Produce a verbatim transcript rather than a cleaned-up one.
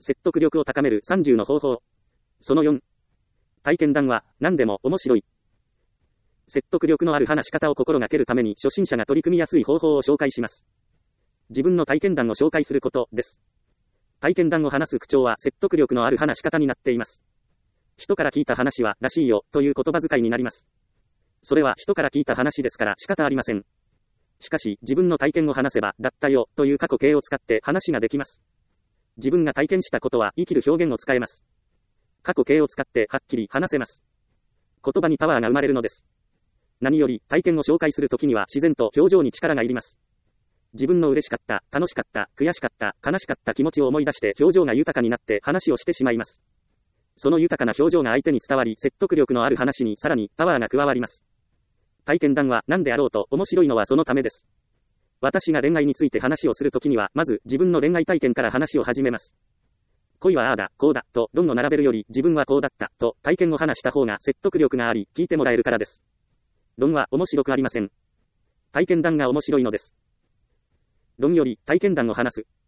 説得力を高めるさんじゅうの方法。そのよん。体験談は何でも面白い。説得力のある話し方を心がけるために初心者が取り組みやすい方法を紹介します。自分の体験談を紹介することです。体験談を話す口調は説得力のある話し方になっています。人から聞いた話はらしいよという言葉遣いになります。それは人から聞いた話ですから仕方ありません。しかし自分の体験を話せばだったよという過去形を使って話ができます。自分が体験したことは生きる表現を使えます。過去形を使ってはっきり話せます。言葉にパワーが生まれるのです。何より体験を紹介するときには自然と表情に力がいります。自分の嬉しかった、楽しかった、悔しかった、悲しかった気持ちを思い出して表情が豊かになって話をしてしまいます。その豊かな表情が相手に伝わり説得力のある話にさらにパワーが加わります。体験談は何であろうと面白いのはそのためです。私が恋愛について話をするときにはまず自分の恋愛体験から話を始めます。恋はああだ、こうだ、と論を並べるより自分はこうだった、と体験を話した方が説得力があり聞いてもらえるからです。論は面白くありません。体験談が面白いのです。論より体験談を話す。